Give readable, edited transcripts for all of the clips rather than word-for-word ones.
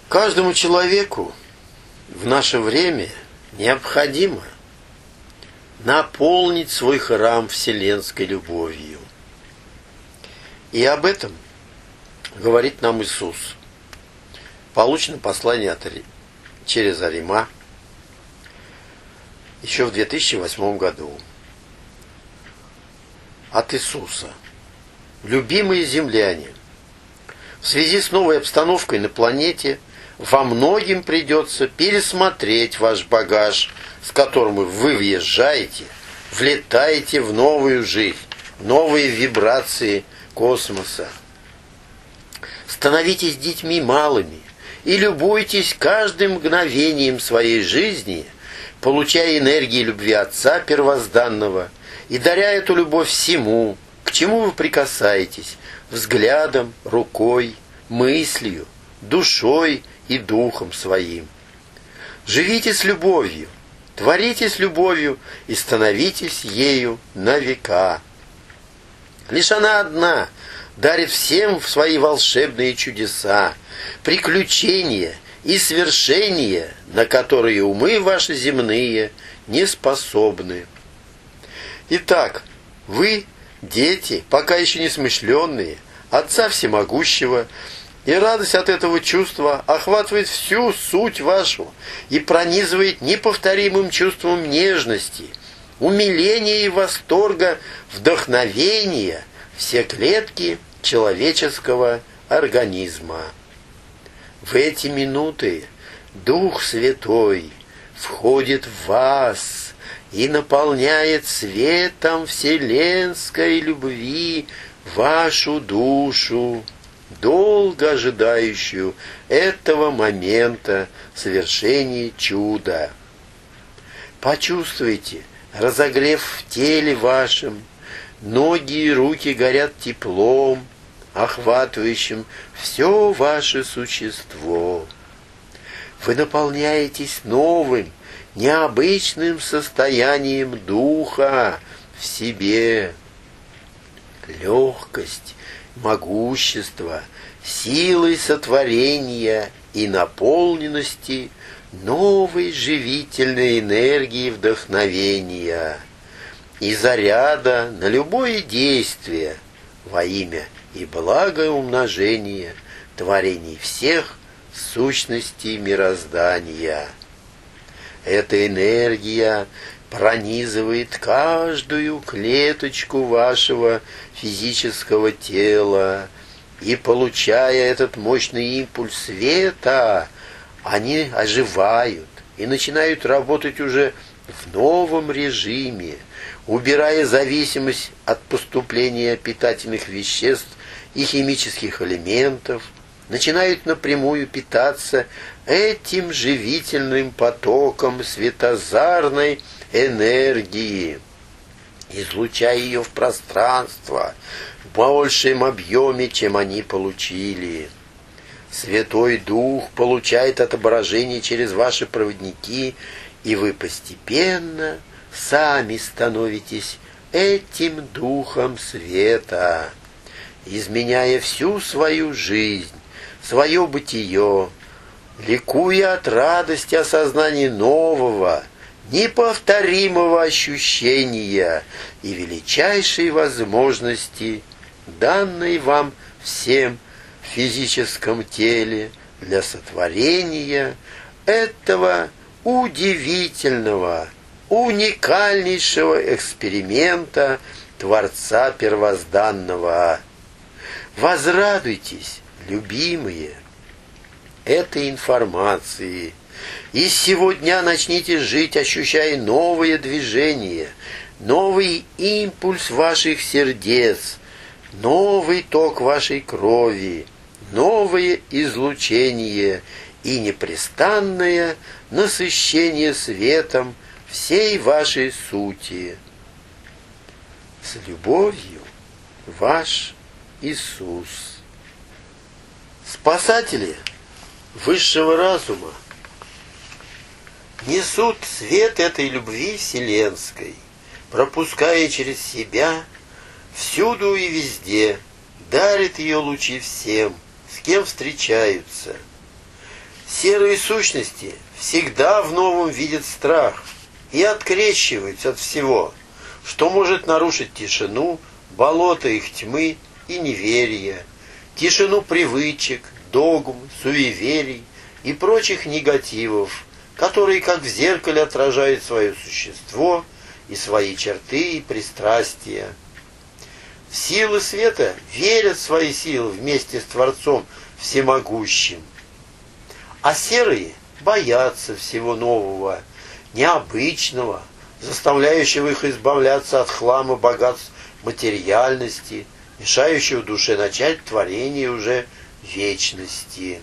Каждому человеку в наше время необходимо наполнить свой храм вселенской любовью. И об этом говорит нам Иисус. Получено послание через Арима еще в 2008 году. От Иисуса. Любимые земляне, в связи с новой обстановкой на планете во многим придется пересмотреть ваш багаж, с которым вы въезжаете, влетаете в новую жизнь, новые вибрации космоса. Становитесь детьми малыми и любуйтесь каждым мгновением своей жизни, получая энергии любви Отца Первозданного и даря эту любовь всему, к чему вы прикасаетесь, взглядом, рукой, мыслью, душой и духом своим. Живите с любовью, творите с любовью и становитесь ею на века. Лишь она одна дарит всем свои волшебные чудеса, приключения и свершения, на которые умы ваши земные не способны. Итак, вы, дети, пока еще не смышленные, Отца Всемогущего, и радость от этого чувства охватывает всю суть вашу и пронизывает неповторимым чувством нежности, умиления и восторга, вдохновения все клетки человеческого организма. В эти минуты Дух Святой входит в вас и наполняет светом вселенской любви вашу душу, долго ожидающую этого момента совершения чуда. Почувствуйте разогрев в теле вашем, ноги и руки горят теплом, охватывающим все ваше существо. Вы наполняетесь новым, необычным состоянием духа в себе. Легкость, могущество, силой сотворения и наполненности новой живительной энергии вдохновения и заряда на любое действие во имя и благо умножения творений всех сущностей мироздания. Эта энергия пронизывает каждую клеточку вашего физического тела, и, получая этот мощный импульс света, они оживают и начинают работать уже в новом режиме, убирая зависимость от поступления питательных веществ и химических элементов, начинают напрямую питаться этим живительным потоком светозарной энергии, излучая ее в пространство в большем объеме, чем они получили. Святой Дух получает отображение через ваши проводники, и вы постепенно сами становитесь этим Духом Света, изменяя всю свою жизнь, свое бытие, ликуя от радости осознания нового, неповторимого ощущения и величайшей возможности, данной вам всем в физическом теле для сотворения этого удивительного, уникальнейшего эксперимента Творца Первозданного. Возрадуйтесь, любимые, этой информации, и с сего дня начните жить, ощущая новые движения, новый импульс ваших сердец, новый ток вашей крови, новое излучение и непрестанное насыщение светом всей вашей сути. С любовью, ваш Иисус. Спасатели высшего разума несут свет этой любви вселенской, пропуская через себя всюду и везде, дарят ее лучи всем, с кем встречаются. Серые сущности всегда в новом видят страх и открещиваются от всего, что может нарушить тишину, болото их тьмы и неверия, тишину привычек, догм, суеверий и прочих негативов, которые как в зеркале отражают свое существо и свои черты и пристрастия. В силы света верят в свои силы вместе с Творцом Всемогущим, а серые боятся всего нового, необычного, заставляющего их избавляться от хлама богатств материальности, мешающего душе начать творение уже вечности.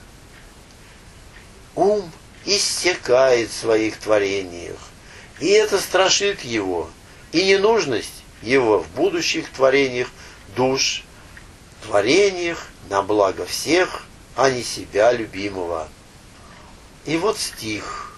Ум иссякает в своих творениях, и это страшит его, и ненужность его в будущих творениях душ, творениях на благо всех, а не себя любимого. И вот стих.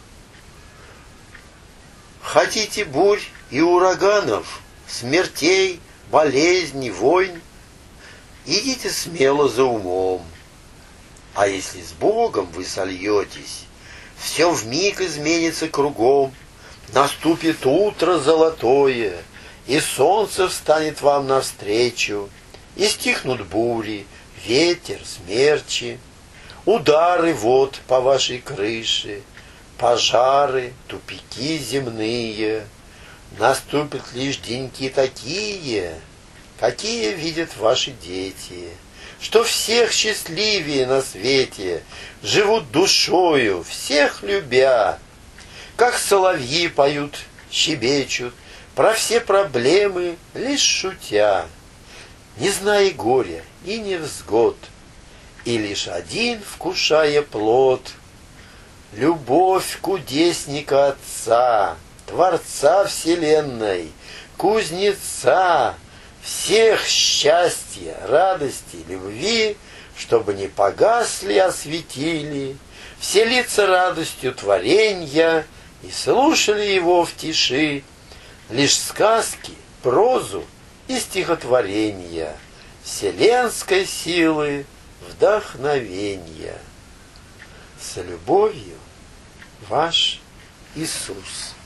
Хотите бурь и ураганов, смертей, болезней, войн? Идите смело за умом. А если с Богом вы сольетесь, все вмиг изменится кругом, наступит утро золотое, и солнце встанет вам навстречу, и стихнут бури, ветер, смерчи, удары вод по вашей крыше, пожары, тупики земные. Наступят лишь деньки такие, какие видят ваши дети, что всех счастливее на свете живут душою, всех любя, как соловьи поют, щебечут, про все проблемы лишь шутя, не зная горя и невзгод, и лишь один вкушая плод, любовь кудесника Отца, Творца вселенной, кузнеца, всех счастья, радости, любви, чтобы не погасли, осветили, все лица радостью творенья и слушали его в тиши, лишь сказки, прозу и стихотворения, вселенской силы вдохновения. С любовью, ваш Иисус.